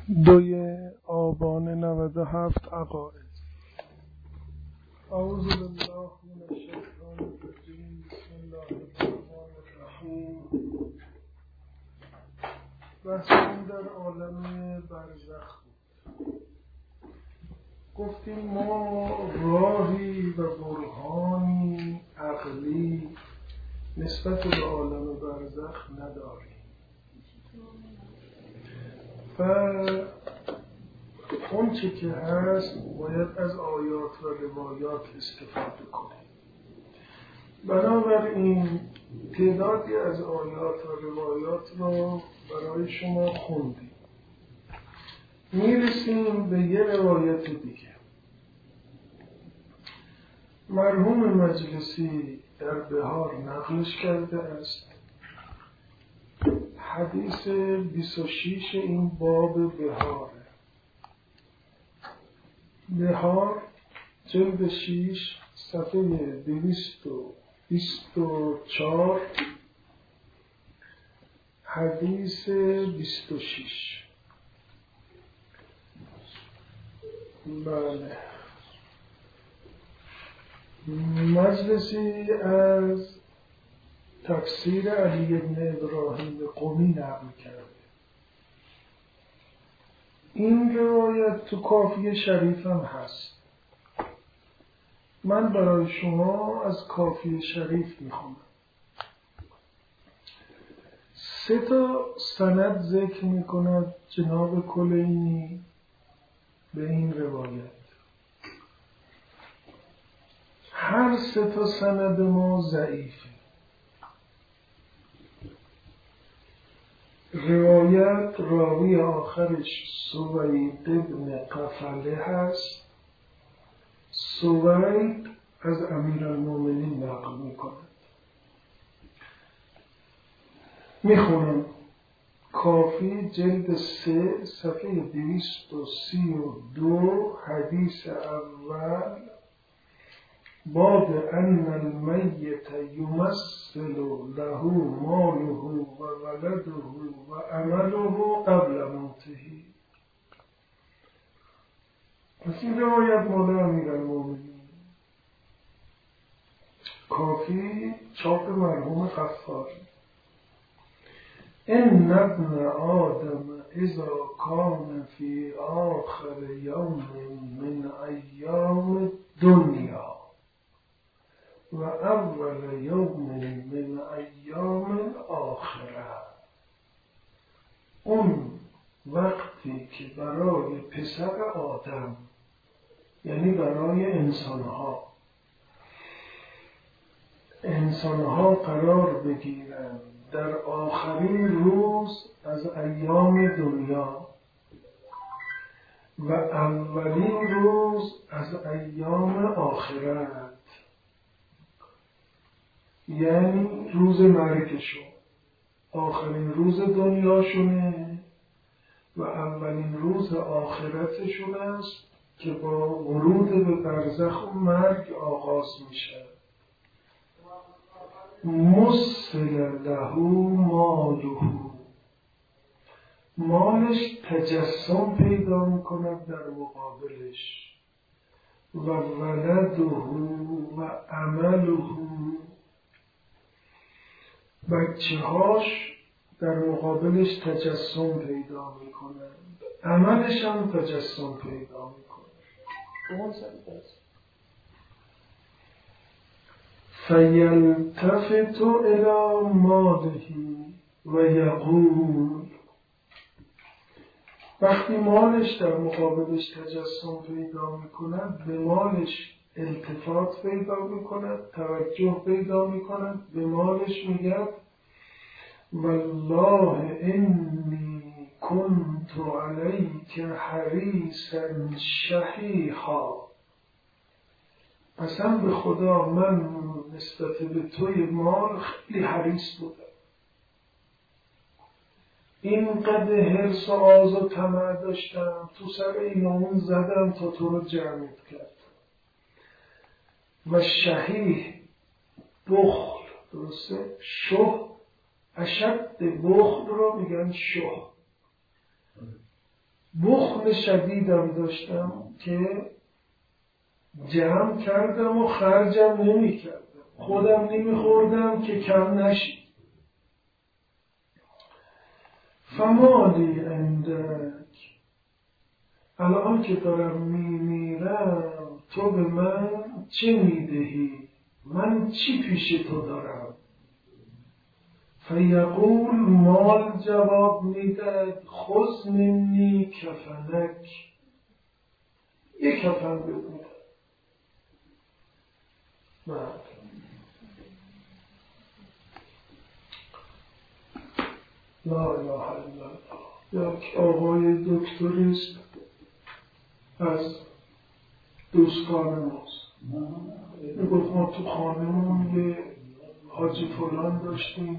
2 آبان 97 عقائد. اعوذ بالله من الشیطان الرجیم. بسم الله الرحمن الرحیم. بحثمون در عالم برزخ بود. گفتیم ما راهی و برهانی عقلی نسبت به عالم برزخ نداریم و اون چه که هست باید از آیات و روایات استفاده کنیم. بنابراین تعدادی از آیات و روایات رو برای شما خوندیم. میرسیم به یه روایت دیگه. مرحوم مجلسی در بهار نقلش کرده است. حدیث 26 این باب بهاره. بهار جلد 6 صفحه 224 حدیث 26. بله، مجلسی از تفسیر علی بن ابراهیم قمی نقل کرده. این روایت تو کافیه شریف هم هست. من برای شما از کافیه شریف میخونم. 3 سند ذکر میکند جناب کلینی به این روایت. هر 3 سند ما ضعیفه. روایت راوی آخرش سوید ابن قفله هست. سوید از امیرالمومنین نقل میکند. میخونم. کافی جلد 3 صفحه 232 حدیث اول. باب ان المیت یمثل له ماله و ولده و عمله قبل موته. پس این روایت مال امیرالمومنین. کافی چاپ مرحوم غفاری. ان ابن آدم اذا کان فی آخر یوم من ایام دنیا و اول یوم من ایام آخره. اون وقتی که برای پسر آدم، یعنی برای انسانها قرار بگیرن در آخرین روز از ایام دنیا و اولین روز از ایام آخرت، یعنی روز مرگشون آخرین روز دنیاشونه و اولین روز آخرتشون است که با ورود به برزخ و مرگ آغاز میشه. مثل له ماله، مالش تجسم پیدا میکند در مقابلش، و ولده و عمله، بچه هاش در مقابلش تجسم پیدا میکنند، عملش هم تجسم پیدا میکنند. فیلتفت الی ماله و یقول، وقتی مالش در مقابلش تجسم پیدا میکند به مالش التفات پیدا میکند، توجه پیدا میکند، به مالش میگه والله انی کنت علیک حریصا شحیحا. قسم به خدا من نسبت به توی مال خیلی حریص بودم. اینقدر حرص و آز و طمع داشتم، تو سر این و اون زدم تا تو رو جمعیت کردم. و شحیح بخل، درسته؟ اشد بخل رو میگن شه. بخل شدیدم داشتم که جمع کردم و خرجم نمی کردم، خودم نمی خوردم که کم نشید. فمالی عندک، الان که دارم میمیرم تو به من چه میدهی؟ من چی پیش تو دارم؟ فیقول، مال جواب میدهد خذ منی کفنک، یک کفن بهت میدم. لا اله الا الله. یک آقای دکتریست از دوستان ماست، میگفت ما تو خانمون یه حاجی فلان داشتیم،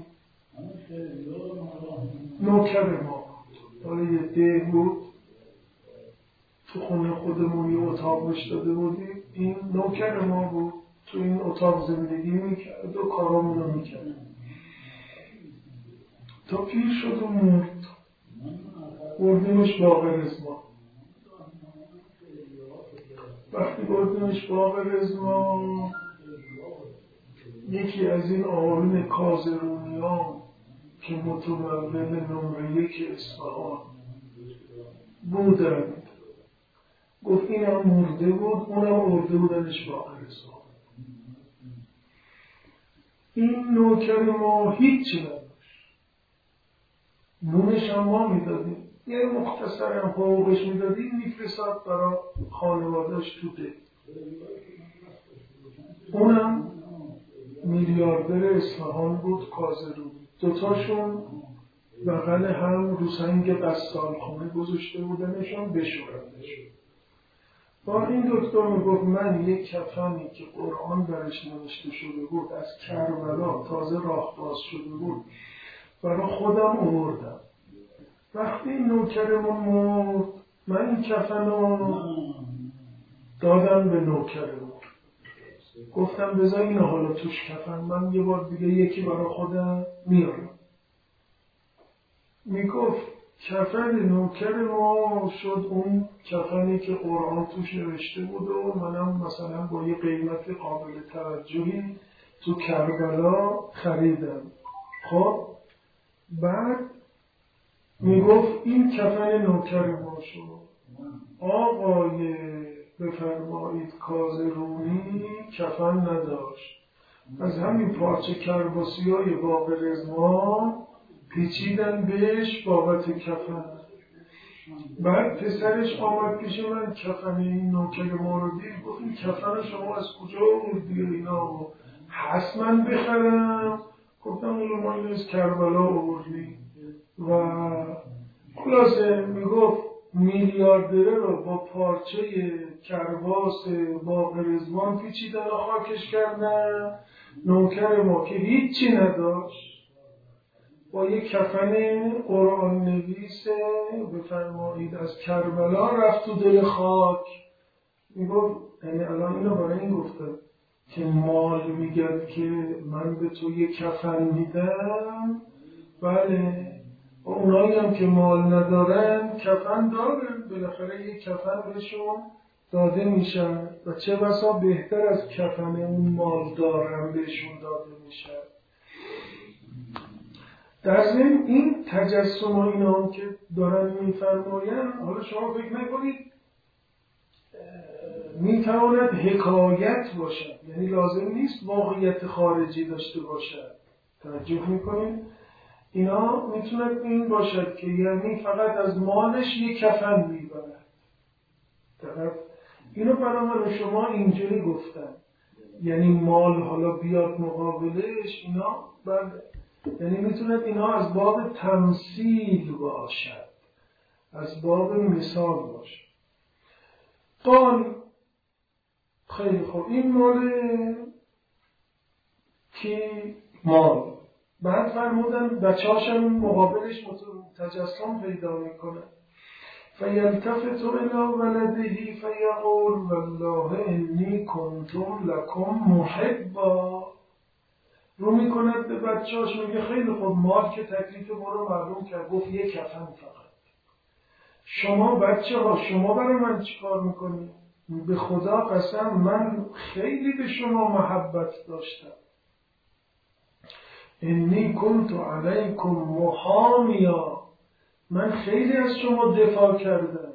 نوکر ما حالا یه ده بود، تو خونه خودمون یه اتاق بهش داده بودیم، این نوکر ما بود، تو این اتاق زندگی میکرد و کارامونو میکرد تا پیر شد و مرد. بردیمش باغ رزما. وقتی بردیمش باغ رزما، یکی از این آقایون کازرونیان که متمول نمره 1 اصفهان بودند، گفت اینم مرده بود، اونم مرده بودنش باغ رزما. این نوکر ما هیچی نداشت، نونش هم ما میدادیم، یه مختصر هم حقوقش میدادیم، میفرستاد برای خانوادهش تو ده. اونم میلیاردر اصفهان بود، کازرونی. دوتاشون بغل هم رو سنگ بستانخانه گذاشته بودنشون بشورندشون. با این دکتر میگفت من یک کفنی که قرآن برش نوشته شده بود از کربلا تازه راه باز شده بود برای خودم آوردم. وقتی این نوکرمون مرد، من این کفن رو دادم به نوکرمون، گفتم بذار اینو حالا توش کفن، من یه بار دیگه یکی برای خودم میارم. میگفت کفن نوکر ما شد اون کفنی که قرآن توش نوشته بود و منم مثلا با یه قیمت قابل توجهی تو کربلا خریدم. خب بعد میگفت این کفن نوکر ما شد. آقای بفرمایید کازرونی کفن نداشت، از همین پارچه کرباسی های باغ رزما پیچیدن بهش بابت کفن. بعد پسرش آمد پیش من، کفن این نوکر ما رو دید، گفت این کفن شما از کجا آوردی اینا؟ هست من بخرم؟ گفتم اونو ما از کربلا آوردی. و خلاصه میگفت میلیاردره رو با پارچه کرباس باغ رزوان پیچیدن و خاکش کردن. نوکر ما که هیچی نداشت با یک کفن قرآن نویس بفرمایید از کربلا رفت تو دل خاک. میگفت یعنی الان اینو برای این گفتم که مال میگد که من به تو یک کفن میدم، بله، و اونایی هم که مال ندارن کفن دارن، بالاخره یک کفن بهشون داده میشن و چه بسا بهتر از کفن اون مال دارن بهشون داده میشن. در ضمن این تجسم و اینا هم که دارن میفرماین، حالا شما فکر نکنید میتواند حکایت باشد، یعنی لازم نیست واقعیت خارجی داشته باشد. توجه میکنید؟ اینا میتونه این باشد که یعنی فقط از مالش یک کفن میبرد. اینو برای من شما اینجوری گفتن، یعنی مال حالا بیاد مقابلش اینا، بله، یعنی میتونه اینا از باب تمثیل باشد، از باب مثال باشد. قال خیلی خوب، این مال کی؟ مال. بعد فرمودن بچه‌هاشم مقابلش تجسم پیدا میکنه. فیلتفت الی ولده فیقول والله انی کنت لکم محبا. رو میکند به بچه‌هاش، میگه خیلی خوب، مال که تکلیف ما رو معلوم کرد، گفت یک کفن فقط. شما بچه ها شما برای من چیکار میکنید؟ به خدا قسم من خیلی به شما محبت داشتم. انی کنت علیکم محامیا، من خیلی از شما دفاع کردم.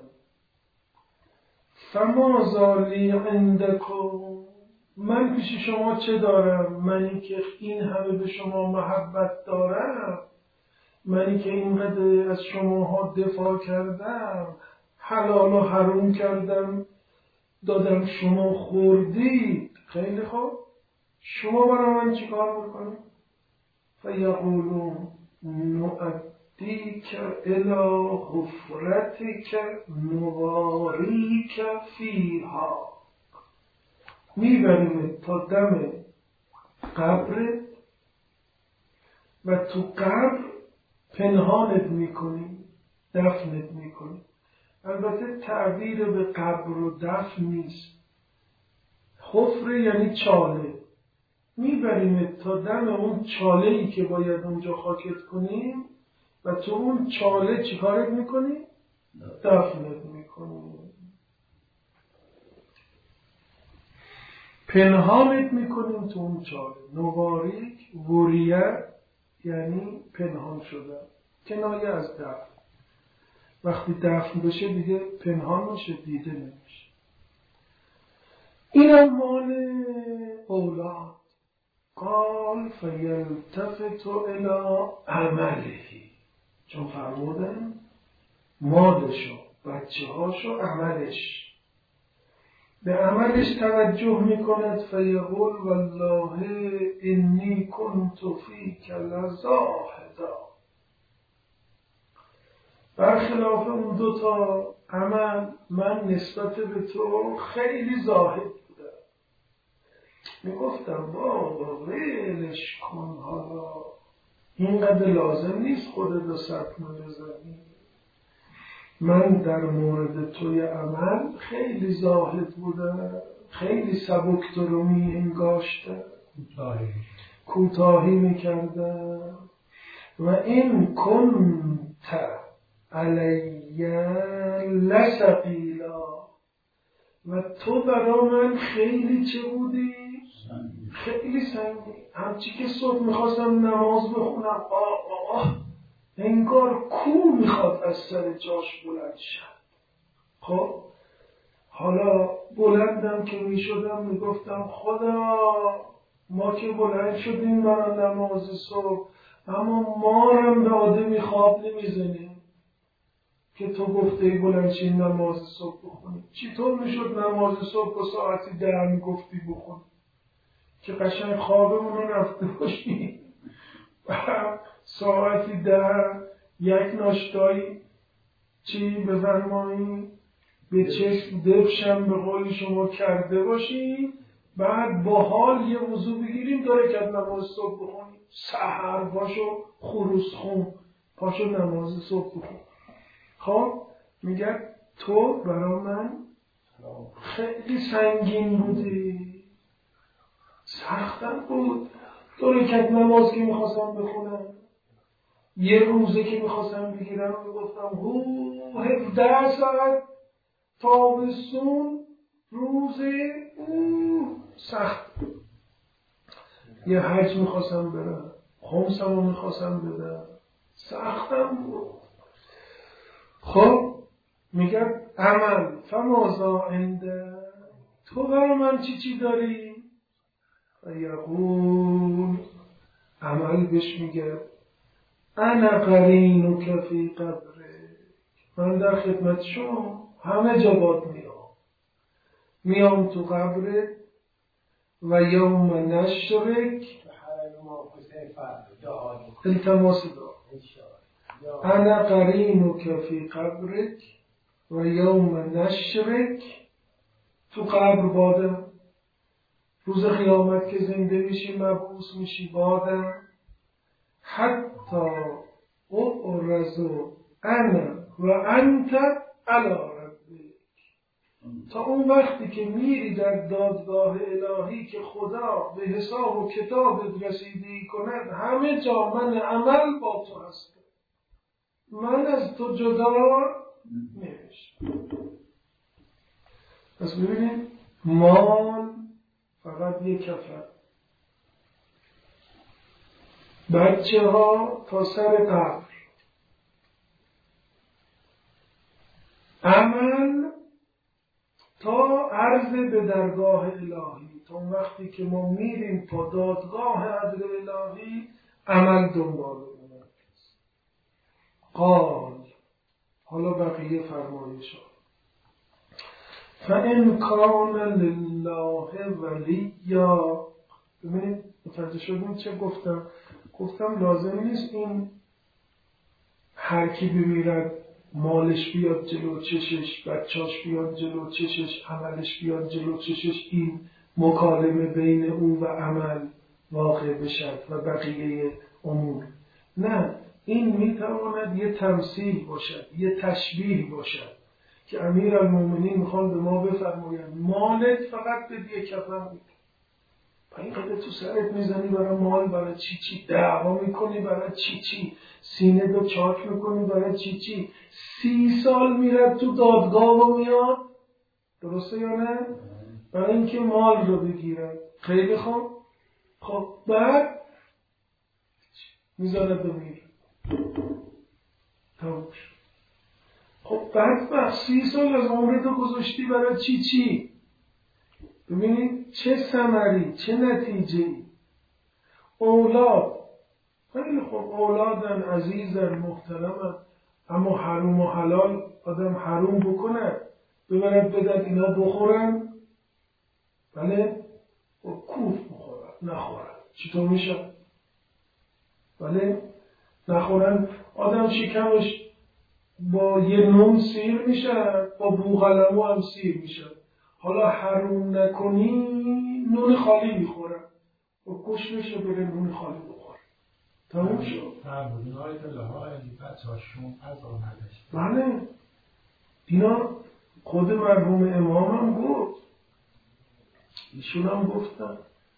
فما ذالی عندکم، من پیش شما چه دارم؟ منی که این همه به شما محبت دارم، منی که اینقدر از شماها دفاع کردم، حلال و حرام کردم دادم شما خوردید. خیلی خوب، شما برای من چی کار میکنید؟ فیقولون نؤدیک الی حفرتک نواریک فیها، میبریم تا دم قبر و تو قبر پنهانت میکنیم، دفنت میکنیم. البته تعبیر به قبر و دفن نیست. حفره یعنی چاله، میبریم تا دم اون چاله‌ای که باید اونجا خاکت کنیم و تو اون چاله چی کارت میکنیم؟ دفنت میکنیم، پنهانت میکنیم تو اون چاله. نواریک، وریه یعنی پنهان شدن، کنایه از دفن. وقتی دفن بشه دیگه پنهان میشه، دیده نمیشه. اینم مال اولاد. قال فیلتفت الی عمله، چون فرمودن مالشو، بچه هاشو، عملش، به عملش توجه میکند. فیقول والله انی کنت فیک لزاهدا، برخلاف اون دوتا عمل من نسبت به تو خیلی زاهد بودم. میگفتم بابا ولش کن، حالا اینقدر لازم نیست خودت رو سطمه بزنی. من در مورد توی عمل خیلی زاهد بودم، خیلی سبک تو رو می انگاشتم، کوتاهی میکردم. و این کنت علی لثقیلا، و تو برا من خیلی چه بودی؟ خیلی سنگین. همچی که صبح میخواستم نماز بخونم انگار کو میخواد از سر جاش بلند شد. خب حالا بلندم که میشدم میگفتم خدا ما که بلند شدیم برای نماز صبح، اما مارم به آدمی خواب نمیزنیم که تو گفته ای بلند شین نماز صبح بخونی. چطور میشد نماز صبح با ساعتی 10 میگفتی بخون که قشنگ خوابمون رو رفته باشیم؟ ساعتی 10 یک ناشتایی چی بفرمایی به چشم دفشم به قول شما کرده باشیم، بعد با حال یه وضو بگیریم داره که نماز صبح بخونیم. سحر پاشو خروس خون، پاشو نماز صبح بخون. خب میگه تو برا من خیلی سنگین بودی، سختم بود. 2 رکعت نماز که میخواستم بخونم، یه روزه که میخواستم بگیرم میگفتم 17 ساعت تابستون روزه سخت. یه حج میخواستم برم، خمسم رو میخواستم بدم، سختم بود. خب میگه عمل فمازا عنده، تو برای من چی داری؟ یقول عمل بهش میگه انا قرینک فی قبره، من در خدمت شما همه جا باد میام تو قبرت. و یوم نشرک التماس دعا، انا قرینک فی قبرک و یوم نشرک، تو قبر بادم، روز قیامت که زنده میشی مبعوث میشی بادم. حتی اعرض انا و انت علی ربک، تا اون وقتی که میری در دادگاه الهی که خدا به حساب و کتابت رسیدگی کند، همه جا من عمل با تو هستم، من از تو جدا نوشت. پس ببینید مال فقط یک کفن، بچه ها تا سر قبر، عمل تا عرض به درگاه الهی، تا وقتی که ما میریم تا دادگاه عدل الهی عمل دنبال اونه. قال حالا بقیه فرمایش ها فَإِنْ كَانَ لِلَّهِ وَلِيًّا. ببینید متوجه شدیم چه گفتم لازم نیست این هر کی بمیرد مالش بیاد جلو چشش، بچاش بیاد جلو چشش، عملش بیاد جلو چشش، این مکالمه بین او و عمل واقع بشد و بقیه امور. نه، این میتواند یه تمثیل باشد، یه تشبیه باشد که امیرالمومنین میخوان به ما بفرمایند مالت فقط به دیگه کفن بود. این قدر تو سرت میزنی برای مال، برای چی دعوا میکنی، برای چی سینه رو چاک میکنی، برای چی 30 سال میرد تو دادگاه و میاد، درسته یا نه؟ برای اینکه مال رو بگیرن. خیلی خوب، خب بعد میذاره بمیر تموش. خب بعد 30 سال از عمرتو گذاشتی برای چی؟ ببینید چه ثمری، چه نتیجه‌ای. اولاد خیلی خوب، اولادن عزیزن محترمن، اما حروم و حلال آدم حروم بکنه ببرد بدن اینا بخورن، بله کوف بخورن نخورن، چطور میشه؟ بله نخورن، آدم شکمش با یه نون سیر میشه، با بوغلمو هم سیر میشه. حالا حروم نکنی نون خالی میخورن و کش میشه بره نون خالی بخور. تموم شد. بله اینا خود مرحوم امام هم گفت، ایشون هم گفتن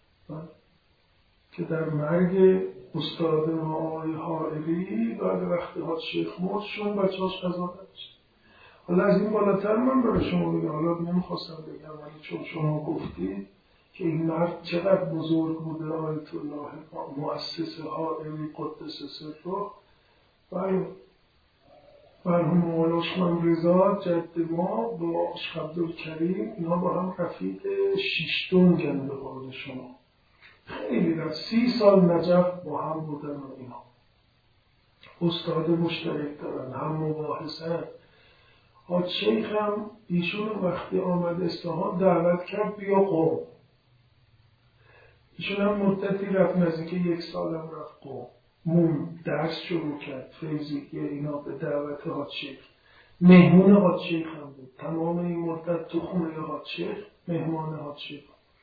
که در مرگ استاد ما آقای حائری بعد وقتی ها شیخ مردشون بچه‌هاش قضا نداشت. حالا از این بالاتر من برای شما بگم، حالا نمیخواستم بگم ولی چون شما گفتید که این مرد چقدر بزرگ بوده، آیت الله مؤسس حائری قدس سره، و مرحوم مولا شیخ رضا جد ما با شیخ عبدالکریم اینا با هم رفیق 6 دنگن به قول شما. خیلی رفت 30 سال نجف با هم بودن و اینا استاد مشترک دارن، هم مباحثن. حاج شیخ هم ایشون وقتی آمد اصفهان دعوت کرد بیا قم. ایشون هم مدتی رفت، نزدیک 1 سال هم رفت قم، درس شروع کرد فیزیک اینا به دعوت حاج شیخ. مهمون حاج شیخ هم بود، تمام این مدت تو خونه حاج شیخ مهمان حاج شیخ.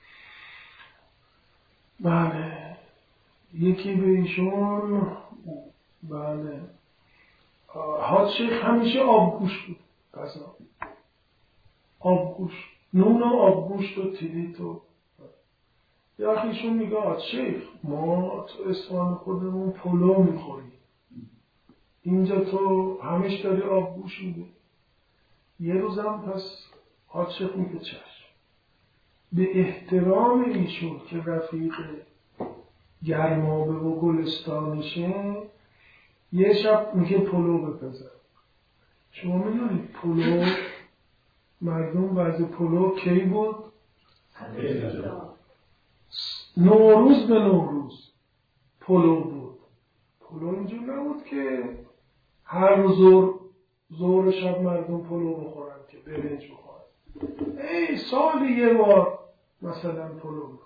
بله یکی به ایشون، بله حاج شیخ همیشه آبگوش بود، غذا آبگوش، نون و آبگوشت و تیلیت و یه اخیشون میگه حاج شیخ ما تو اصفهان خودمون پلو میخوریم، اینجا تو همش داری آبگوش میده. یه روزم پس حاج شیخ میگه چشم، به احترام ایشون که رفیق گرمابه و گلستانشه یه شب میگه پلو بپزن. شما میدونید پلو مردم وضع پلو کی بود؟ نوروز به نوروز پلو بود. پلو اینجور نبود که هر روز ظهر شب مردم پلو بخورن که برنج بخورن. سالی یه بار مثلا پلو بخورن.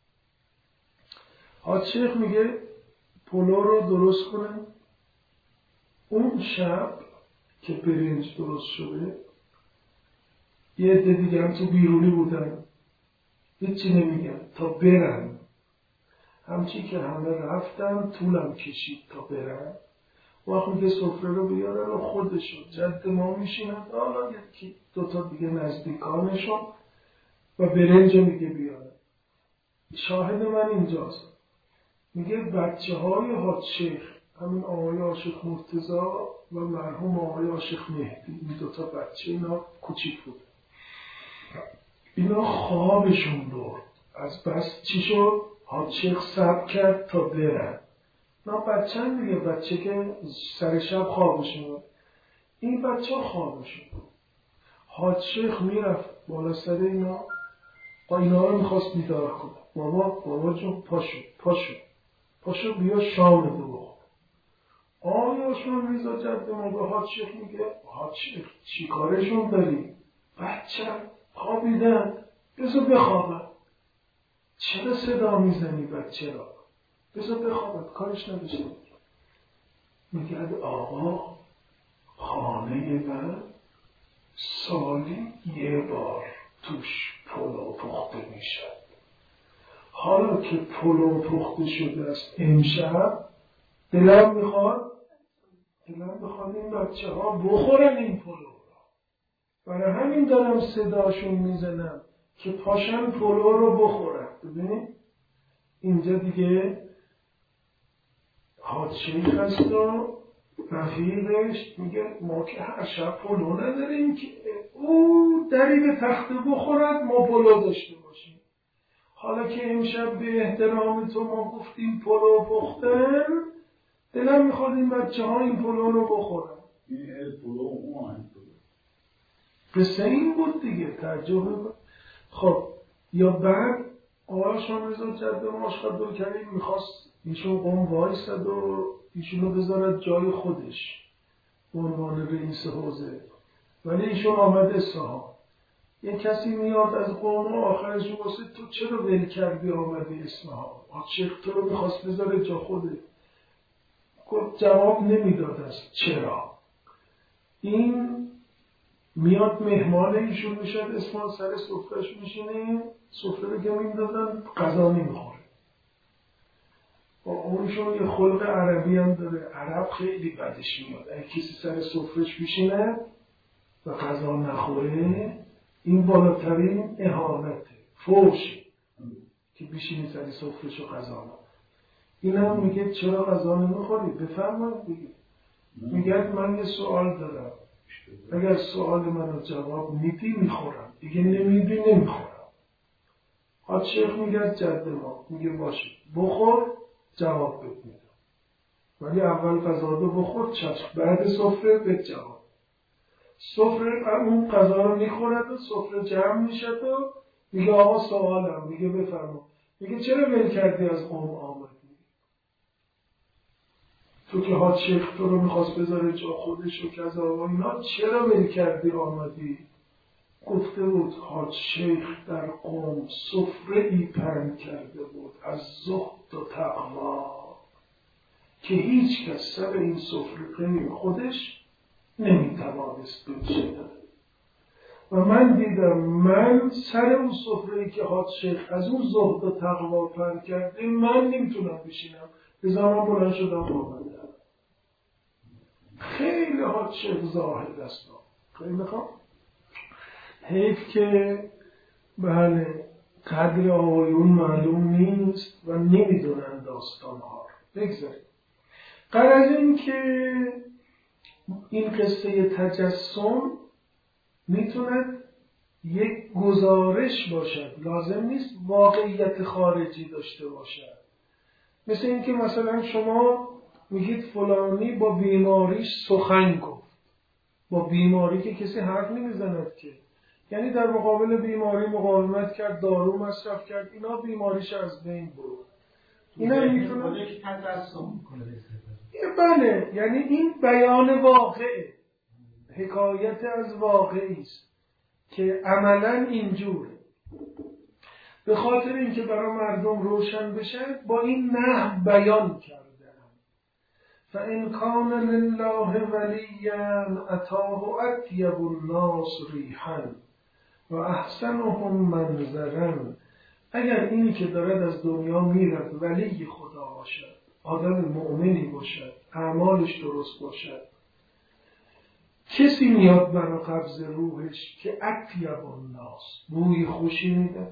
حاج شیخ میگه پلو رو درست کنن، اون شب که برنج درست شده یه عده دیگه هم تو بیرونی بودن هیچی نمیگن تا برن، همچی که همه رفتن طولم کشید تا برن. وقت میگه سفره رو بیارن و خودشون جد ما میشینن، حالا یکی 2 تا دیگه نزدیکانشون و برنج میگه بیارن. شاهد من اینجاست، میگه بچه های حاج شیخ همین آقای عاشق مرتضی و مرحوم آقای عاشق مهدی، این دوتا بچه اینا کوچیک بود، اینا خوابشون برد. از بس چی شد؟ حاج شیخ صبر کرد تا برن. اینا بچه دیگه، بچه که سر شب خوابشون برد. این بچه خوابشون برد. حاج شیخ میرفت بالا سر اینا، با اینا رو میخواست بیدار کنه. بابا جون پاشو بیا شام دو بخور. آیاشون میزا جد ما به حاج شیخ میگه حاج شیخ چی کارشون داری؟ بچه خوابیدن، بذار بخوابن. چرا صدا میزنی بچه را؟ بذار بخوابن، کارش نداشته. میگه آقا خانه من سالی یه بار توش پلو پخته میشه. حالا که پلو پخته شده است امشب دلم میخواد این بچه ها بخورن این پلو را. برای همین دارم صداشون میزنم که پاشن پلو رو بخورن. ببینید اینجا دیگه حاج شیخ هست و رفیقش میگه ما که هر شب پلو نداریم که او دری به تخته بخورد ما پلو داشته باشیم. حالا که امشب به احترام تو ما گفتیم پلو پختن، دلم میخواد این بچه ها این پلو رو بخورن. قصه این بود دیگه، ترجمه بود. خب یا بعد آقای شامرزا جد ما آشقدر کریم میخواست ایشون قوم وایسد و ایشونو بذارد جای خودش به عنوان رئیس حوزه، ولی ایشون آمد اصفهان. یه کسی میاد از قوم و آخرش واسه تو چرا ول کردی آمدی اصفهان؟ حاج شیخ تو رو میخواست بذاره جا خوده. گفت جواب نمیداد است چرا. این میاد مهمان ایشون میشد اصفهان، سر سفرهش میشینه، سفره رو که میندازن غذا نمیخوره. با اونشون یه خلق عربی هم داره، عرب خیلی بدش میاد اگه کسی سر سفرهش میشینه و غذا نخوره، این بالاترین اهانته، فوشه که بشینی سر سفرهش و غذا نخوره. این هم میگه چرا غذا نمیخوری؟ بفرمایید دیگه. میگه من یه سوال دارم، اگر سوال منو جواب میدی میخورم، دیگه نمیدی نمیخورم. حاج شیخ میگه جد ما میگه باشه بخور جواب بد میدم، ولی اول غذا رو بخور چشم، بعد سفره به جواب. سفره اون غذا رو میخورد و سفره جمع میشد و میگه آقا سوالم، میگه بفرما. میگه چرا ول کردی از قوم آمدی؟ تو که حاج شیخ تو رو میخواست بذاره جا خودش و کذا و اینا، چرا ول کردی آمدی؟ گفته بود حاج شیخ در قوم سفره ای پهن کرده بود از زهد و تقوا که هیچ کس سر این سفره خودش نمیتوانست بنشیند. و من دیدم من سر اون سفره‌ای که حاج شیخ از اون زهد و تقوا پهن کرده من نمیتونم بشینم، بذارم بلند شدم آمدم. خیلی حاج شیخ زاهد است، خیلی خوب. حیف که بله قدر آقایون معلوم نیست و نمیدونن داستانها رو. بگذاریم. غرض این که این قصه تجسم میتوند یک گزارش باشد، لازم نیست واقعیت خارجی داشته باشد. مثل اینکه مثلا شما میگید فلانی با بیماریش سخن گفت. با بیماری که کسی حرف نمیزند که، یعنی در مقابل بیماری مقاومت کرد، دارو مصرف کرد، اینا بیماریش از بین برد. اینا میتونه که تجسم کنه. بله، یعنی این بیان واقعه، حکایت از واقعی است که عملاً اینجوره. به خاطر اینکه برای مردم روشن بشه با این نحو بیان کردن. فَإِنْ كَانَ لِلَّهِ وَلِيًّا أَتَاهُ أَطْيَبُ النَّاسِ رِیحًا و احسنهم منظرًا. اگر اینی که دارد از دنیا میرد ولی خدا باشد، آدم مؤمنی باشد، اعمالش درست باشد، کسی میاد برای قبض روحش که اطیب الناس، بوی خوشی میده،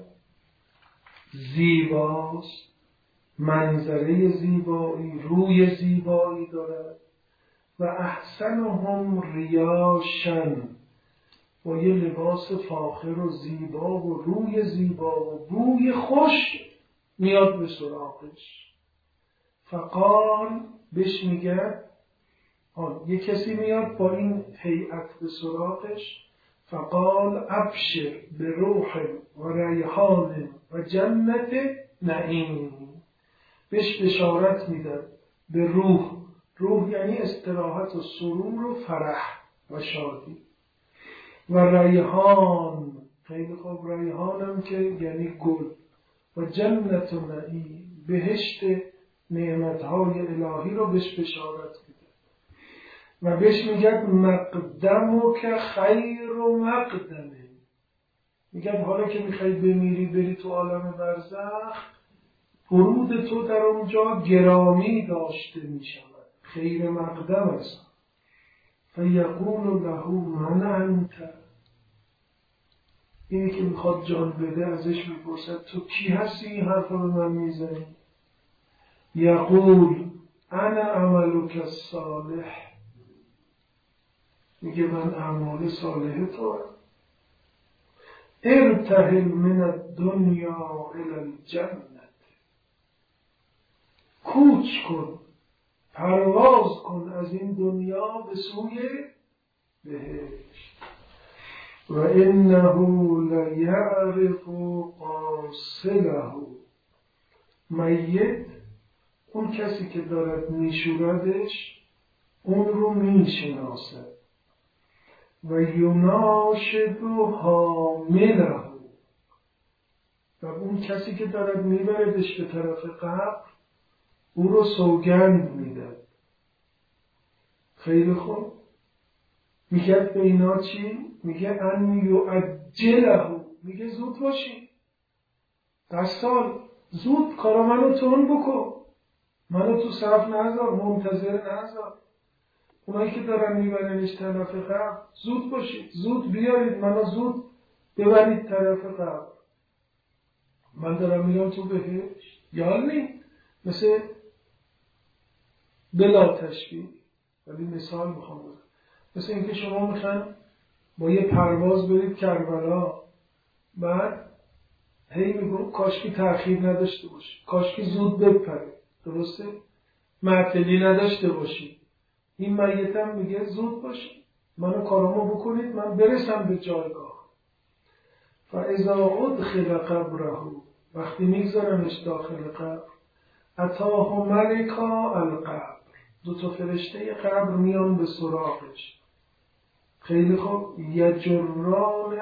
زیباست، منظره زیبایی، روی زیبایی دارد و احسنهم ریاشن، با یه لباس فاخر و زیبا و روی زیبا و بوی خوش میاد به سراغش. فقال، بهش میگه یه کسی میاد با این هیئت به سراغش. فقال ابشر به روح و ریحان و جنت نعیم، بهش بشارت میدن به روح. روح یعنی استراحت و سرور و فرح و شادی. و ریحان، خیلی خوب، ریحان هم که یعنی گل. و جنت و نعیم، بهشت نعمتهای الهی رو بهش بشارت میده. و بهش میگه مقدمو که خیر و مقدمه، میگه حالا که میخوای بمیری بری تو عالم برزخ، ورود تو در اونجا گرامی داشته میشود، خیر مقدم است. فیقول له من انت، اینی که میخواد جان بده ازش میپرسد تو کی هستی این حرف رو به من میزنی؟ یقول انا عملک الصالح، میگه من اعمال صالح تو هم. ارتحل من الدنیا الی الجنة، کوچ کن، پرواز کن از این دنیا به سوی بهشت. و انه لیعرف قاصله، میت، اون کسی که دارد میشوردش اون رو میشناسه. و یناشد حامله، و اون کسی که دارد میبردش به طرف قبر او رو سوگند میده. خیلی خوب، میگه به اینا چی؟ میگه ان یعجله، میگه زود باشی، دستال زود کارا منو تون بکن، منو تو صف نذار، منتظر نذار. اونایی که دارن میبرنش طرف قبر زود باشید، زود بیارید منو زود ببرید طرف قبر، من دارم میرم تو بهشت. یعنی مثل بلا تشبیه، ولی مثال میخوام بزنم، مثل اینکه شما میخواین با یه پرواز برید کربلا، بعد هی میگم کاشکی تأخیر نداشته باشی، کاشکی زود بپره، درسته؟ معطلی نداشته باشی. این میتم میگه زود باشی، منو کارامو بکنید من برسم به جایگاه. فاذا ادخل قبره، وقتی میگذارمش داخل قبر، اتاه ملکا القبر، دو تا فرشته قبر میان به سراغش. خیلی خوب، یجران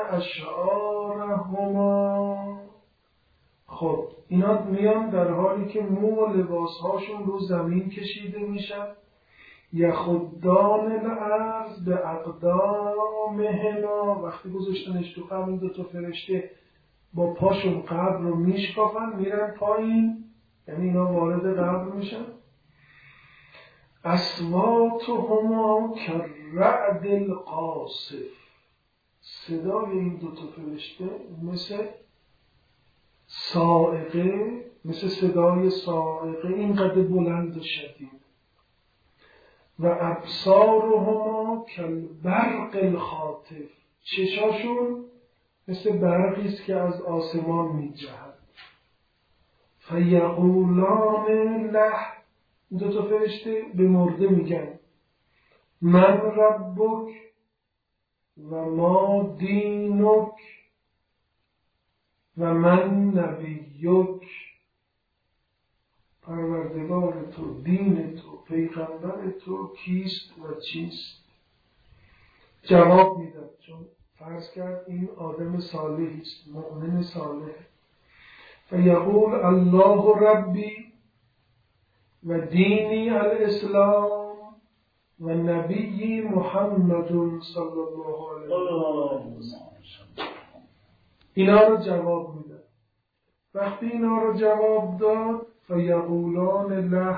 اشعارهما، خب اینا میان در حالی که مو و لباسهاشون رو زمین کشیده میشن. یخدان الارض به اقدامهما، وقتی گذاشتنش تو قبر این دو تا فرشته با پاشون قبر رو میشکافن میرن پایین، یعنی اینا وارد قبر میشن. اصواتهما کرعد القاصف، صدای این دو تا فرشته مثل صاعقه، مثل صدای صاعقه، اینقدر بلند و شدید. و ابصارهما کالبرق الخاطف، چشاشون مثل برقیست که از آسمان میجهد. فیقولان له، دو تا فرشته به مرده میگن من ربک و ما دینک و من نبیک، پروردگار تو، دین تو، پیغمبر تو کیست و چیست؟ جواب میداد، چون فرض کرد این آدم صالحی است، مؤمن صالح. فیقول الله ربی و دینی الاسلام و نبی محمد صلی الله علیه و سلم. اینا رو جواب میداد. وقتی اینا رو جواب داد، فیقولان له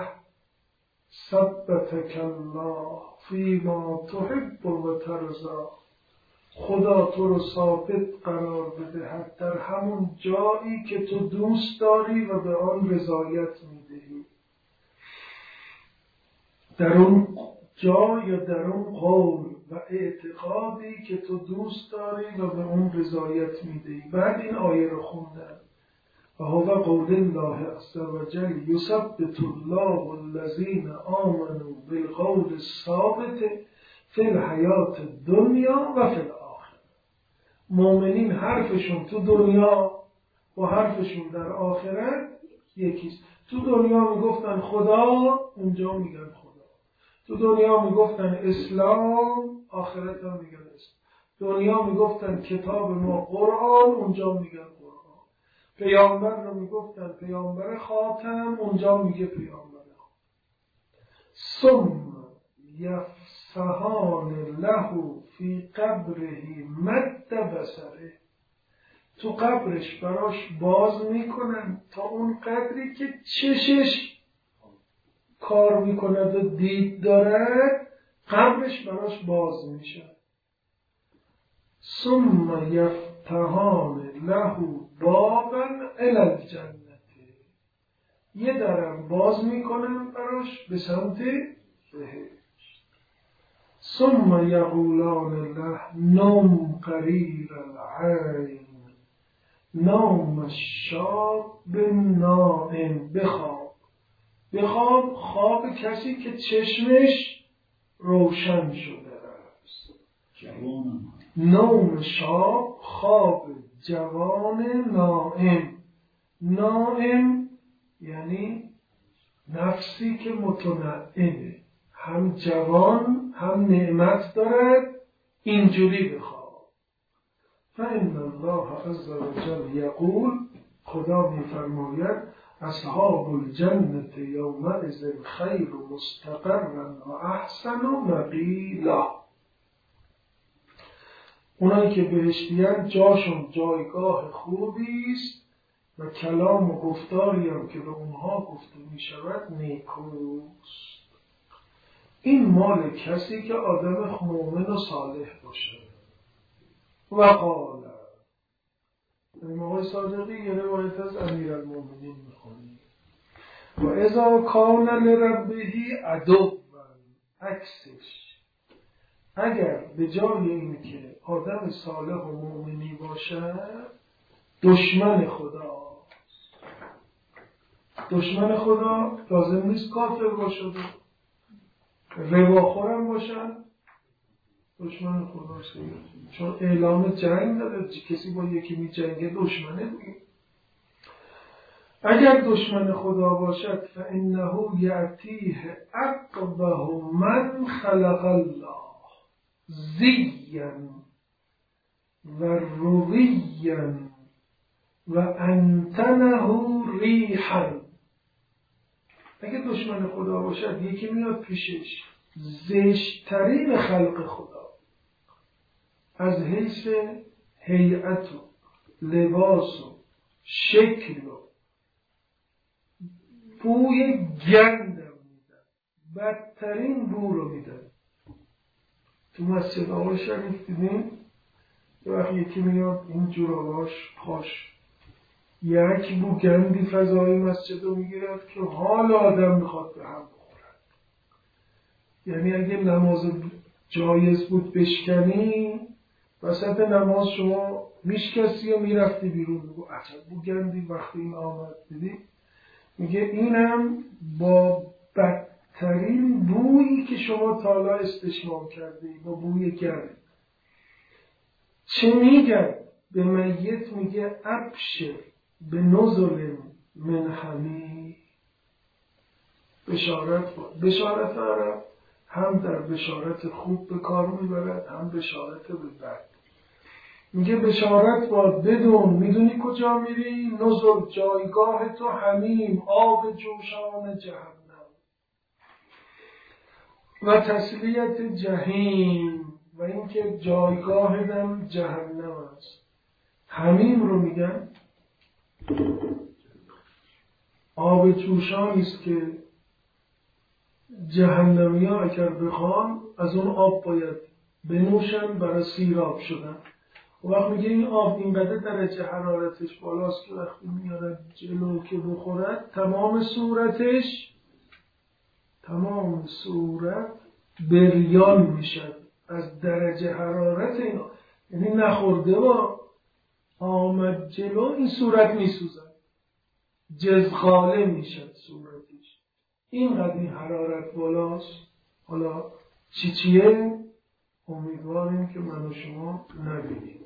ثبتک الله فیما تحب و ترضی، خدا تو رو ثابت قرار بده در همون جایی که تو دوست داری و به آن رضایت میدهی، در اون جا یا در اون قول و اعتقادی که تو دوست داری و به اون رضایت میدهی. بعد این آیه رو خوندن و هو قول الله عز و جل یثبت الله الذین آمنوا بالقول الثابت فی الحیات الدنیا و فی الاخره. مؤمنین حرفشون تو دنیا و حرفشون در آخرت یکیست. تو دنیا میگفتن خدا، اونجا میگن خدا. تو دنیا میگفتن اسلام، آخرت هم میگن اسلام. دنیا میگفتن کتاب ما قرآن، اونجا میگن قرآن. پیامبر رو میگفتن پیامبر خاتم، اونجا میگه پیامبر خاتم. ثم یفسحان له فی قبره مد بصره. تو قبرش براش باز میکنن تا اون قدری که چشش کار میکند و دید دارد، قبرش براش باز میشه. ثم یفتحان له بابا الی الجنة. یه درم باز میکنن براش به سمت بهشت. ثم یقولان له نم قریر العین نام الشاب نائم. بخواب خواب کسی که چشمش روشن شده است. نوم شاب خواب جوان نائم. نائم یعنی نفسی که متنعمه، هم جوان هم نعمت دارد، اینجوری بخواب. فإن الله عز وجل یقول، خدا می‌فرماید اصحاب الجنة یومئذ خیر مستقرا و احسن مقیلا. اونایی که بهشتیان جاشون جایگاه خوبی است و کلام و گفتاری هم که به اونها گفته می شود نیکوست. این مال کسی که آدم مؤمن و صالح باشه. و قال آقای صادقی یه روایت از امیرالمومنین میخونی و اذا کان لربه عدو، عکسش اگر به جای این که آدم صالح و مؤمنی باشه دشمن خدا. دشمن خدا لازم نیست کافر باشه، رباخورم باشن دشمن خدا سید. چون اعلام جنگ داده، کسی با یکی می جنگه دشمنه دیگه. اگر دشمن خدا باشد فانه یأتیه عقبه من خلق الله زیا و رویا و انتنه ریحا. اگه دشمن خدا باشد یکی میاد پیشش زشت‌ترین خلق خدا از حیث هیئت و لباس و شکل و بوی گندم میدن، بدترین بو رو میدن. تو مسجد آقای شریف دیدین یه وقت یکی میاد این جوراباش پاش یک بو گندی فضای مسجد رو میگیرد که حال آدم میخواد به هم بخورد. یعنی اگه نماز جایز بود بشکنی وسط نماز شما میشکستی و میرفتی بیرون، بگو عجب بو گندی وقتی این آمد. دیدی؟ میگه اینم با بدترین بویی که شما تا حالا استشمام کردی، با بوی گند. چه میگن؟ به میت میگه ابشر به نزل من حمیم. بشارت بود. بشارت عرب هم در بشارت خوب به کار میبرد، هم بشارت به بد. میگه بشارت باد بدون، میدونی کجا میری؟ نزل جایگاه تو حمیم، آب جوشان جهنم و تسلیت جهنم و اینکه جایگاه دم جهنم است. حمیم رو میگن آب جوشانی است که جهنمی ها اگر بخوان از اون آب باید بنوشن برای سیراب شدن. و وقت میگه این آب اینقدر درجه حرارتش بالاست که وقتی میارن جلو که بخورد تمام صورت بریان میشد از درجه حرارت اینا، یعنی نخورده با آمد جلو این صورت میسوزد، جزغاله میشد صورتش، اینقدر این حرارت بالاست. حالا چیه؟ امیدواریم که من و شما نبینیم.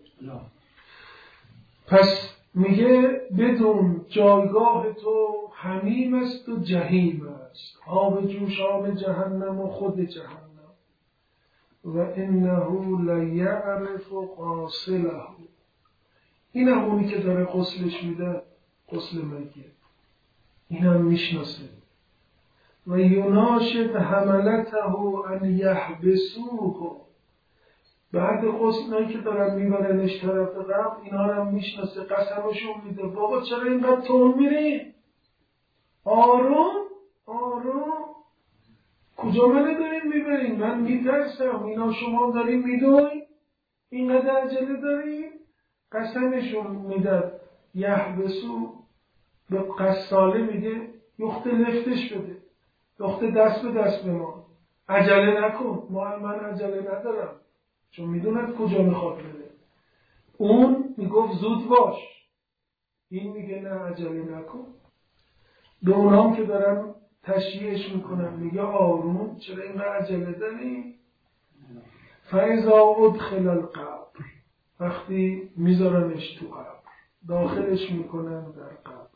پس میگه بدون جایگاه تو حمیم است و جهیم است، آب جوشان جهنم و خود جهنم. و انه لیعرف غاسله، این هم اونی که داره غسلش میده، غسل میت، این هم میشناسه. و یناشد حملته ان یحبسوه، بعد غسلایی که دارن میبرنش طرف قبر، اینا هم میشناسه، قسمشون میده بابا چرا اینقدر تون میری؟ آروم آروم، کجا منو داریم میبرین؟ من میترسم، اینا شما داریم میدوین؟ اینقدر عجله داریم؟ قسمشون میده. یحبسو به قساله میگه یخت لفتش بده، یخت دست به دست به ما، عجله نکن، من عجله ندارم، چون میدوند کجا میخواد بره. اون میگفت زود باش، این میگه نه عجله نکن. به اونام که دارن تشییعش میکنن میگه آروم، چرا این عجله داری؟ فاذا ادخل القبر، وقتی میذارنش تو قبر، داخلش میکنن در قبر،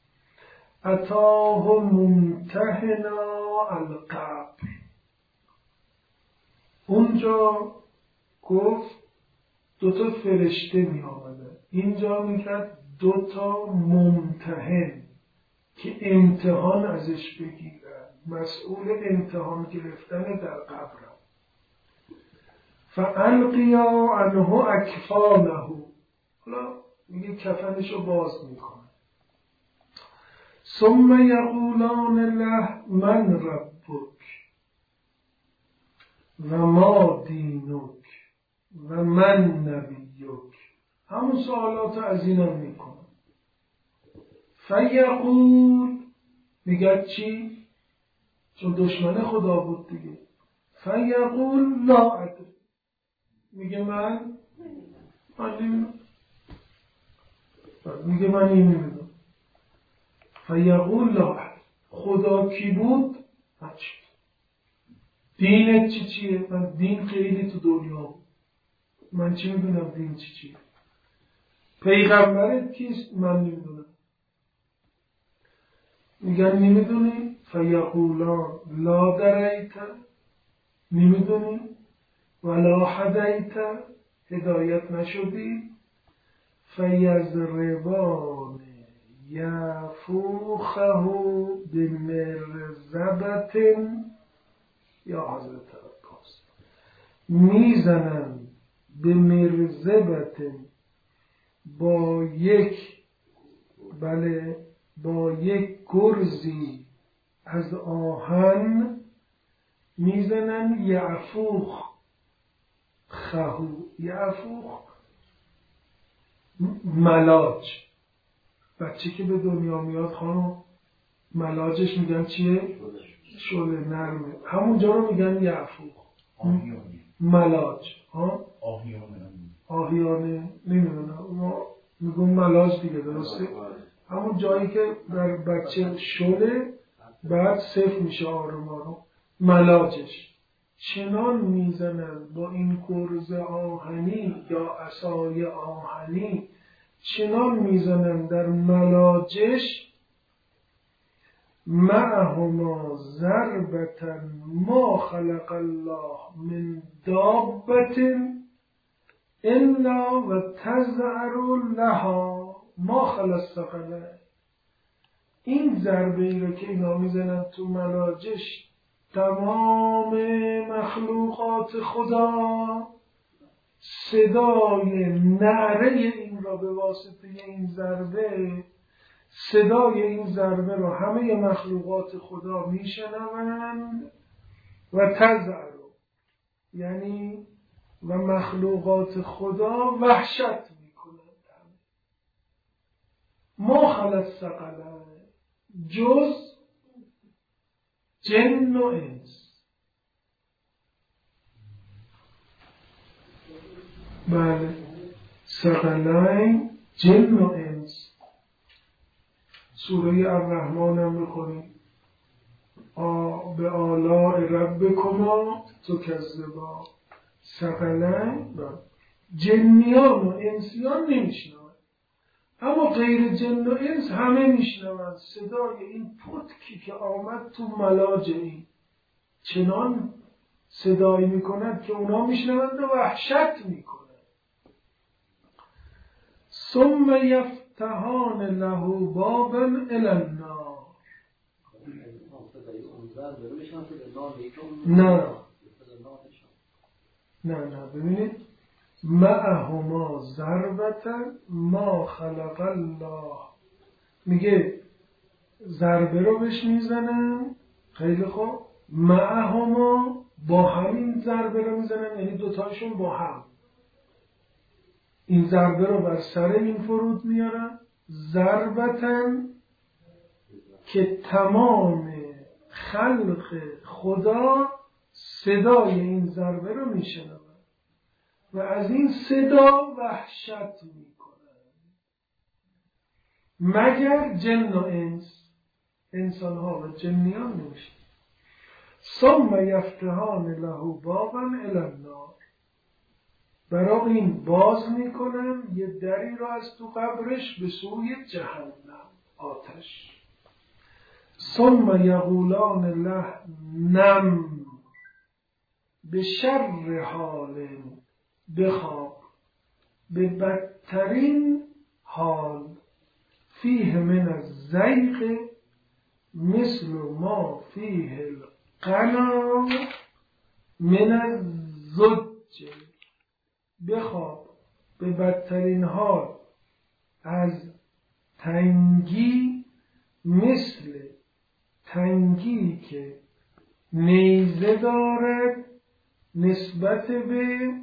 اتاه ممتحنا القبر، اونجا گفت دوتا فرشته می آمدن، اینجا میکرد دوتا ممتحن که امتحان ازش بگیرن، مسئول امتحان گرفتن در قبر. فالقیا عنه اکفانه، حالا میگه کفنشو باز میکنه. ثم یقولان له من ربک و ما دینک و من نبیک، همون سوالات از اینم میکنه. فیقول، میگه چی؟ چون دشمن خدا بود دیگه. فیقول لا ادری، میگه من نمیدونم، میگه من این نمیدونم. فیقول لا ادری، خدا کی بود؟ هیچ. دینت چیه؟ من دین خیلی تو دنیا بود، من چی میدونم دین چیه؟ پیغمبرت کیست؟ من نمیدونم. میگن نمیدونی؟ فیقولان لا دریت، نمیدونی؟ ولا هدیت، هدایت نشدی؟ فیضربان یفوخه بمرزبت، یا حضرت عباس، میزنن به مرزبت، با یک، بله، با یک گرزی از آهن میزنن، یعفوخ خهو، یعفوخ ملاج، بچه که به دنیا میاد خانم ملاجش میگن چیه؟ شله نرمه، همونجا رو میگن یعفوخ ملاج. آهیانه نمیدونم، ما میگم ملاج دیگه، درسته؟ همون جایی که در بچه شله بعد صفر میشه آروم آروم، ملاجش. چنان میزنن با این گرز آهنی یا عصای آهنی، چنان میزنن در ملاجش، معهما ضربة ما خلق الله من دابة الا و تزعر لها ما خلص ثقله. این ضربه ای رو که اینا میزنن تو ملاجش، تمام مخلوقات خدا صدای نعره این را به واسطه این ضربه، صدای این ضربه رو همه مخلوقات خدا میشنوند. و تزعر، یعنی و مخلوقات خدا وحشت میکنند. ما خلص ثقلین، جز جن و انس، بله ثقلین جن و انس. سوره الرحمن هم میخونیم به آلاء ربکما تکذبان. ثقلین جنیان و انسیان نمیشنون، اما غیر جن و انس همه میشنون. صدای این پتکی که آمد تو ملاج این چنان صدایی میکند که اونا میشنوند و وحشت میکنند. ثم یفتحان له بابا الی النار. نه ببینید معهما ضربة ما خلق الله، میگه ضربه رو بهش میزنن. خیلی خوب، معهما با همین ضربه رو میزنن، یعنی دوتاشون با هم این ضربه رو بر سر این فرود میارن. ضربتن که تمام خلق خدا صدای این ضربه رو میشنون و از این صدا وحشت میکنن، مگر جن و انس، انسان ها و جنیان نمیشه. ثم یفتحان له بابا الی النار، برای این باز میکنن یه دری رو از تو قبرش به سوی جهنم، آتش. ثم یقولان له نم، به شر حال، بخواب، به بدترین حال، فیه من الزیغ مثل ما فیه القنا من الزج. بخواب به بدترین حال از تنگی، مثل تنگی که نیزه دارد نسبت به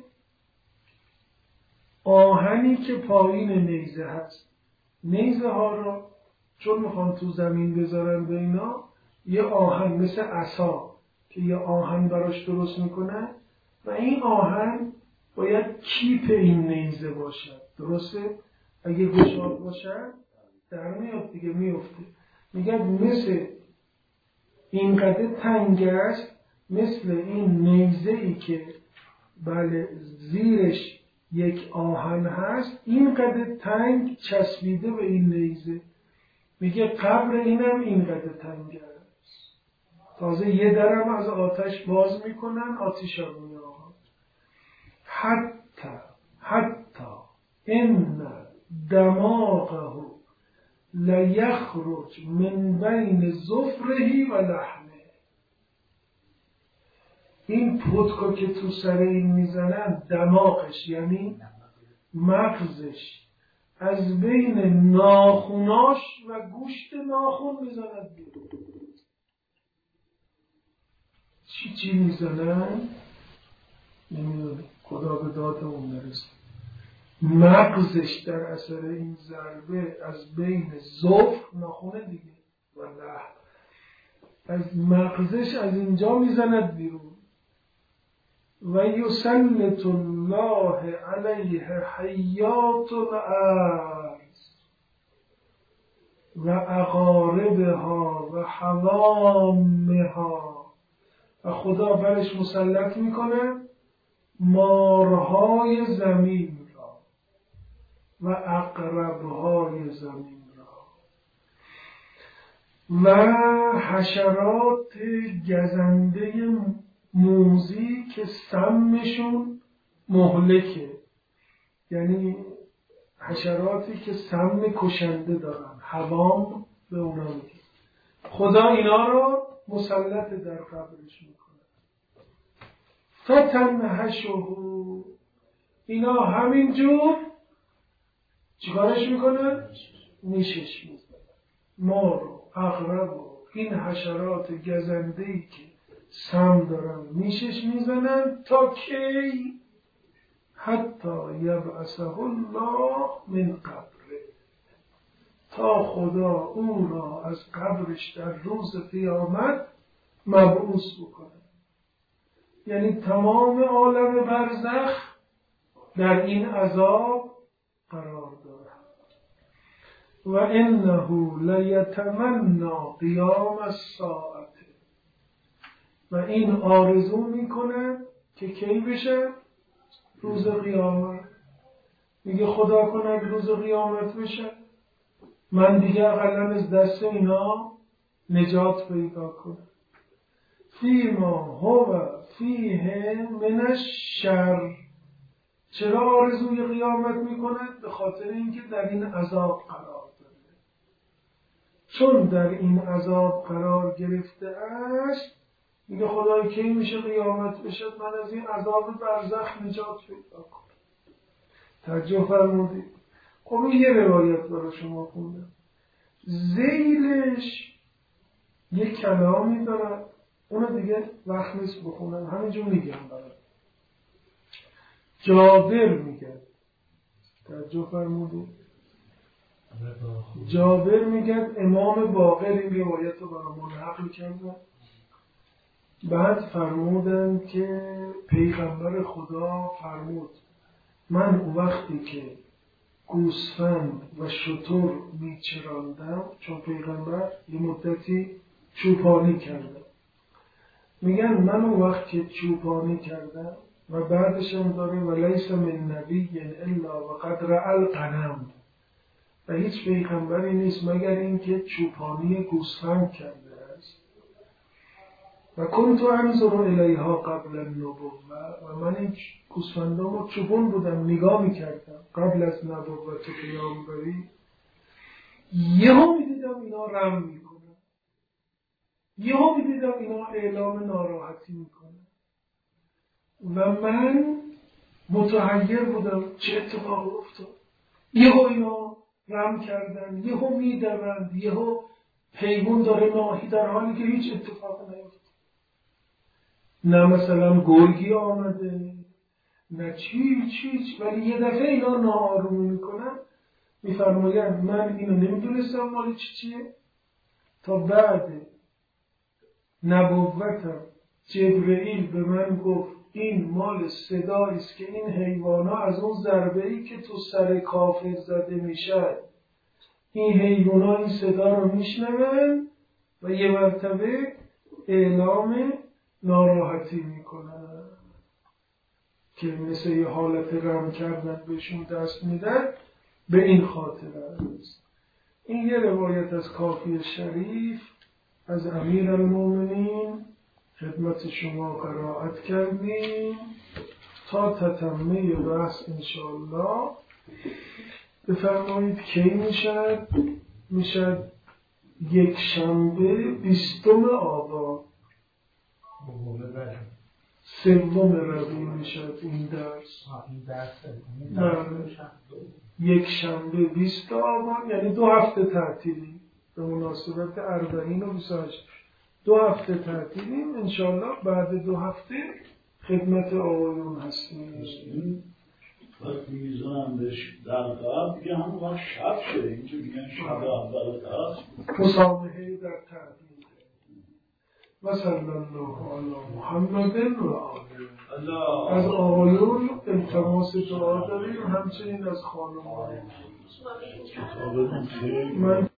آهنی که پایین نیزه هست. نیزه ها رو چون میخوان تو زمین بذارن به اینا، یه آهن مثل عصا که یه آهن براش درست میکنن و این آهن باید کیپ این نیزه باشد. درسته؟ اگه گشاد باشد در میاد دیگه، میفته. میگه مثل اینقدر تنگ است، مثل این نیزه ای که بله زیرش یک آهن هست، اینقدر تنگ چسبیده به این نیزه. میگه قبر اینم اینقدر تنگ است. تازه یه درم از آتش باز میکنن، آتش رو میآورد. حتی ان دماغه لیخرج من بین ظفره و لحمه. این پتکو که تو سر این میزنن، دماغش یعنی مغزش از بین ناخوناش و گوشت ناخون میزنن بیرون. چی میزنن؟ نمیدونم، خدا به داد اون برسه. مغزش در اثر این ضربه از بین ظفر، ناخونه دیگه، و لحم، از مغزش از اینجا میزند بیرون. و یسلط الله علیه حیات الارض و عقاربها و حوامها، و خدا برش مسلط میکنه مارهای زمین را و عقربهای زمین را و حشرات گزنده موذی که سمشون مهلکه، یعنی حشراتی که سم کشنده دارن، حوام به اونا میگه. خدا اینا رو مسلط در قبرش میکنه. فتنهشه، اینا همینجور چیکارش میکنن؟ نیشش میزنن. مار و عقرب و این حشرات گزنده‌ای که سم دارن نیشش میزنن تا کی؟ حتی یبعثه الله من قبره، تا خدا او را از قبرش در روز قیامت مبعوث بکنه. یعنی تمام عالم برزخ در این عذاب قرار دارند. و انه لیتمنی قیام الساعه، و این آرزو میکنه که کی بشه؟ روز قیامت. میگه خدا کنه روز قیامت بشه من دیگه اقلا از دست اینا نجات پیدا کنم. فیما هو فیه من الشر. چرا آرزوی قیامت میکنه؟ به خاطر اینکه در این عذاب قرار داره. چون در این عذاب قرار گرفته است، میگه خدای کی میشه قیامت بشه من از این عذاب برزخ نجات پیدا کنم. توجه فرمودید؟ خب یه روایت برای شما خوندم، ذیلش یه کلامی داره، اونو دیگه وقت نیست بخونم، همینجور میگم برای جابر میگه. توجه فرمودید؟ جابر میگه امام باقر این روایت رو برامون نقل کرده. بعد فرمودن که پیغمبر خدا فرمود من اون وقتی که گوسفند و شتر میچراندم، چون پیغمبر یه مدتی چوپانی کردم، میگن من اون وقت که چوپانی کردم و بعدش هم داره و لیس من نبی الا و قد رأى الغنم، و هیچ پیغمبری نیست مگر اینکه چوپانی گوسفند کرده است. و کنت انظر الیها قبل النبوة، و من این گوسفندامو چوبون بودم نگاه میکردم قبل از نبوت و پیامبری. یهو میدیدم اینا رم میکنن، یهو میدیدم اینا اعلام ناراحتی میکنن و من متحیر بودم چه اتفاق افتاد. یهو اینا رم کردن، یهو میدوند، یهو پیمون داره ناهی، در حالی که هیچ اتفاق نیفتاد. نه مثلا گرگی آمده نه چیچ، ولی یه دفعه اینا ناآرومی میکنن. میفرمایند من اینو نمیدونستم مال چیه تا بعد نبوتم جبرئیل به من گفت این مال صدایی است که این حیوانا از اون ضربه‌ای که تو سر کافر زده میشه این حیوانا این صدا رو میشنون و یه مرتبه اعلام ناراحتی میکنن که مثل یه حالت رم کردن بهشون دست میدن. به این خاطر است. این یه روایت از کافی شریف از امیرالمومنین خدمت شما قرائت کردیم تا تتمه بحث انشاءالله. بفرمایید کی میشد یک شنبه 20 آبان، سوم ربیع میشد این درس. یک شنبه 20 آبان یعنی 2 هفته تعطیلی به مناسبت 40 و 28. 2 هفته تعطیلیم انشاءالله. بعد 2 هفته خدمت آقایون هستیم. وقتی میزنم بهش در قرار دیگه همون وقت شب شده، اینجا میگن شب اول درست مسامحه در تعطیل. و صلی الله علی محمد و آله. از آقایون التماس دعا داریم، همچنین از خانم‌ها. من